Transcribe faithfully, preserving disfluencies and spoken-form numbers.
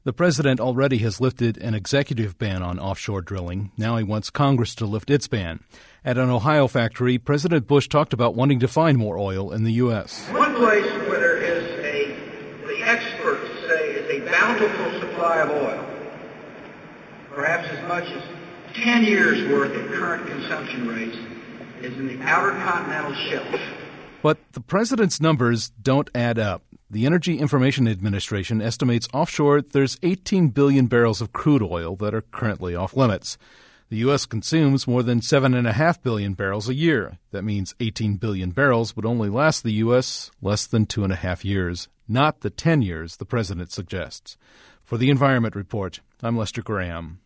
The president already has lifted an executive ban on offshore drilling. Now he wants Congress to lift its ban. At an Ohio factory, President Bush talked about wanting to find more oil in the U S. One place where there is a, the experts say, is a bountiful supply of oil, perhaps as much as ten years' worth at current consumption rates, is in the outer continental shelf. But the president's numbers don't add up. The Energy Information Administration estimates offshore there's eighteen billion barrels of crude oil that are currently off limits. The U S consumes more than seven point five billion barrels a year. That means eighteen billion barrels would only last the U S less than two and a half years, not the ten years the president suggests. For the Environment Report, I'm Lester Graham.